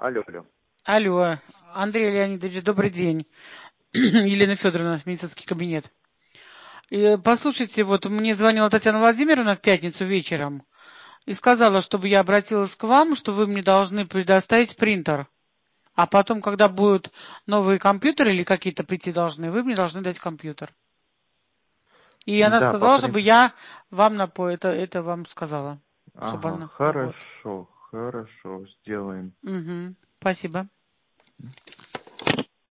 Алло, алло. Алло, Андрей Леонидович, добрый день. Елена Федоровна, медицинский кабинет. Послушайте, вот мне звонила Татьяна Владимировна в пятницу вечером и сказала, чтобы я обратилась к вам, что вы мне должны предоставить принтер. А потом, когда будут новые компьютеры или какие-то прийти должны, вы мне должны дать компьютер. И она Да, по сказала, чтобы принципу. я вам это вам сказала. Чтобы Ага, она, вот. хорошо, хорошо, сделаем. Угу, спасибо.